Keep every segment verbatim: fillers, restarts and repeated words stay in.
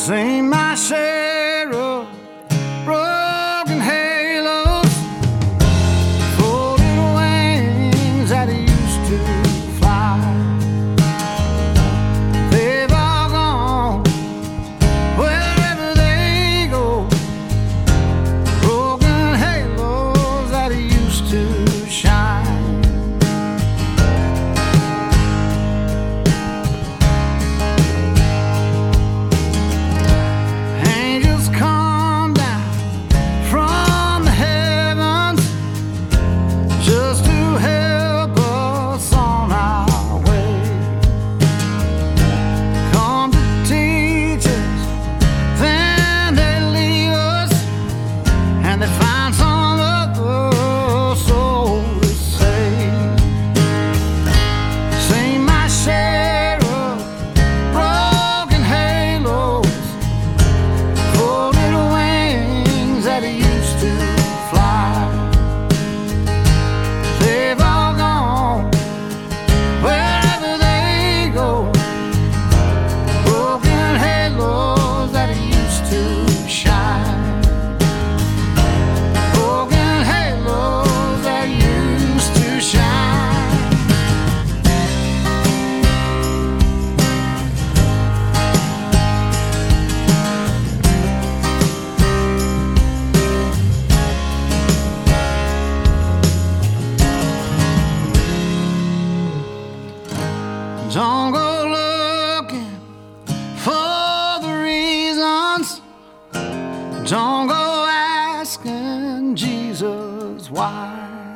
Seen my share of broken halos, folded wings that used to fly. They've all gone wherever they go, broken halos that used to shine. Don't go looking for the reasons. Don't go asking Jesus why.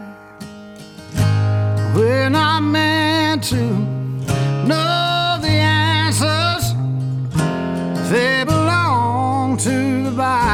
We're not meant to know the answers. They belong to the Bible.